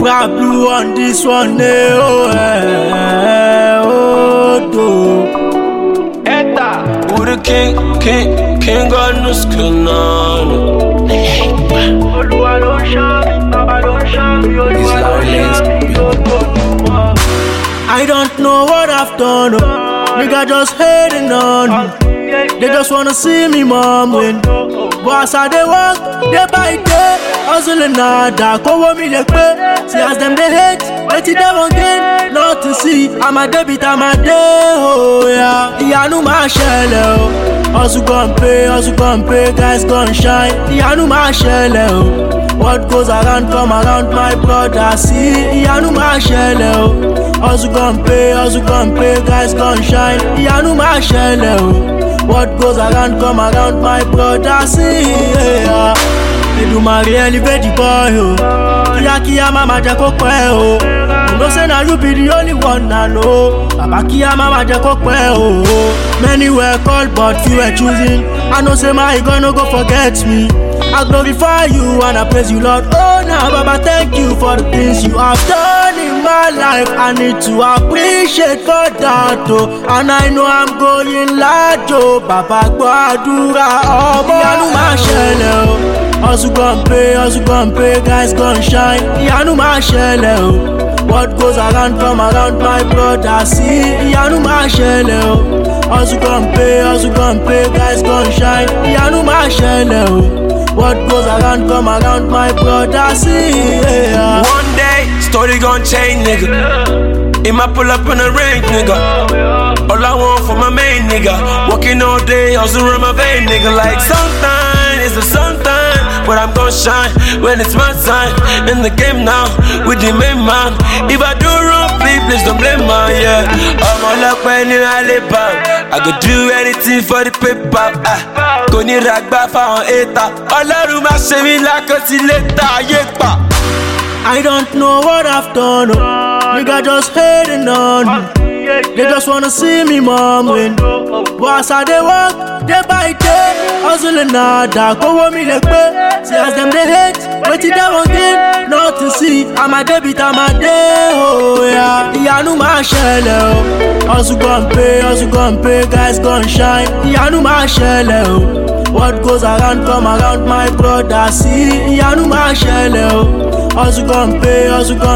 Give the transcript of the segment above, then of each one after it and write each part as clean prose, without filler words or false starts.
Brad Blue on this one, oh, do. Who the king got no skill now. I don't know what I've done, nigga just hating on me. They just wanna see me mom win. But as I dey walk, day by day, hustling harder, cover me like pay. See as them they hate, wait till they won't gain. Not to see, I'm a debit, I'm a day, oh yeah. Iyanu ma shele oh. Hustle gon' pay, guys gon' shine. Iyanu ma shele oh. What goes around come around, my brother. See, Iyanu ma shele oh. Hustle gon' pay, guys gon' shine. Iyanu ma shele oh. What goes around come around, my brother. See, yeah. Edumare elevate the boy oh. Kia mama jako kwe oh. You know say now you be the only one I know. Baba Kia mama jako kwe oh. Many were called but few were choosing. I know say my God no go forget me. I glorify you and I praise you, Lord. Oh, now, Baba, thank you for the things you have done in my life. I need to appreciate for that, oh. And I know I'm going large, oh. Baba, Guadura, oh, Iyanu ma shele, oh. Hustle gon' pay, guys gon' shine. Iyanu ma shele, oh. What goes around come around, my brother. See, Iyanu ma shele, oh. Hustle gon' pay, guys gon' shine. Iyanu ma shele, oh. What goes around come around, my brother. See, yeah. One day, story gon' change, nigga. I'ma pull up on the range, nigga. All I want for my main nigga. Walking all day, hustle around my vein, nigga. Like sometime, it's a sometime, but I'm gon' shine when it's my time. In the game now, with the main man. If I do wrong, please don't blame man, yeah. I'm all up when I live back. I could do anything for the paper. Kò ní ràgbà fáwọn ètà. Ọlọ́run máa ṣe mí lákòtí létà ayé pa. I don't know what I've done, oh. Nigga just hating on me. They just wanna see me mom win. But as I dey walk, day by day, hustling harder, cover me like pay. See as them they hate, wait till they won't gain. Not to see, I'm a debit, I'm a day, oh yeah. Iyanu ma shele oh. Hustle gon' pay, guys gon' shine. Iyanu ma shele oh. What goes around come around, my brother. See, Iyanu ma shele oh. Hustle gon' pay,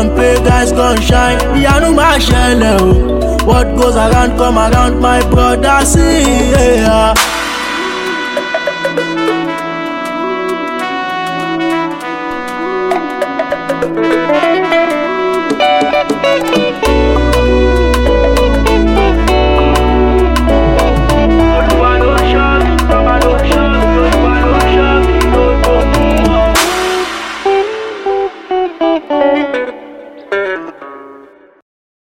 guys gon' shine. Iyanu ma shele oh. What goes around come around, my brother. See, yeah.